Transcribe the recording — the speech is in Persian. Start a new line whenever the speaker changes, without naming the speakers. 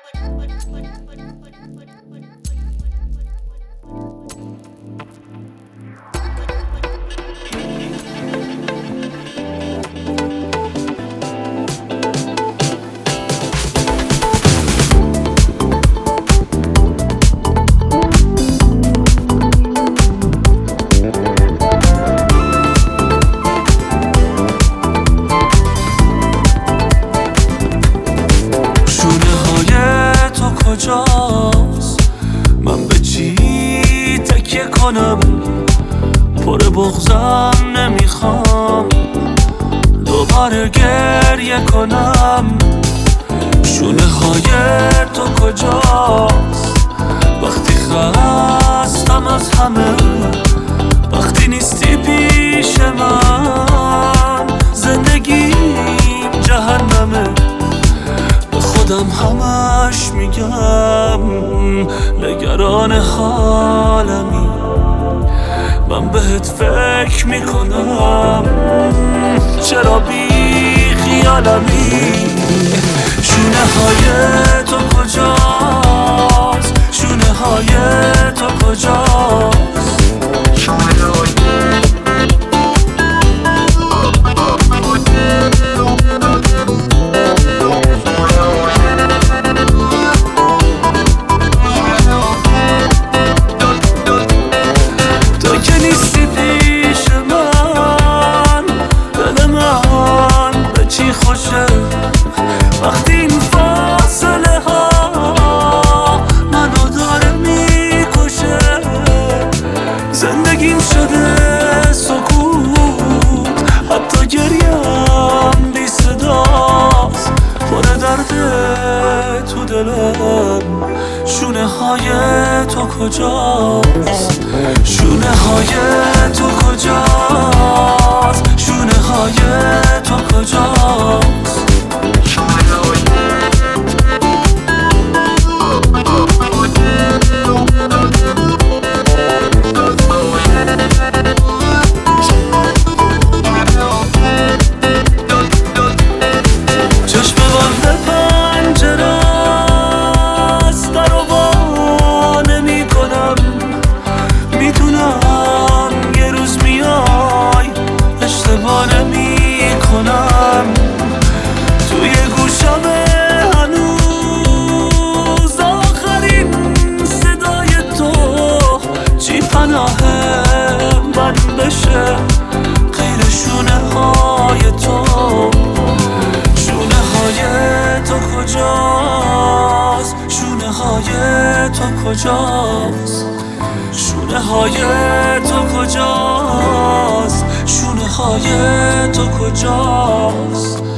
کجاست؟ من به چی تکیه کنم؟ پر بغضم نمیخوام دوباره گریه کنم. شونه های تو کجاست؟ وقتی خستم از همه، وقتی نیستی پیش من، زندگیم جهنمه. خودم همش میگم نگران حالمی، من بهت فکر میکنم چرا بی خیالمی. شونه های تو کجاست؟ شونه های تو کجاست؟ وقتی این فاصله ها منو داره میکشه، زندگیم شده سکوت، حتی گریم بی صداست. پر درده تو دلم، شونه های تو کجاست؟ شونه های تو کجاست؟ شونه های تو کجاست؟ توی گوشم هنوز آخرین صدای تو، چی پناه من بشه غیر شونه های تو؟ شونه های تو کجاست؟ شونه های تو کجاست؟ شونه های تو کجاست؟ شونه های تو کجاست؟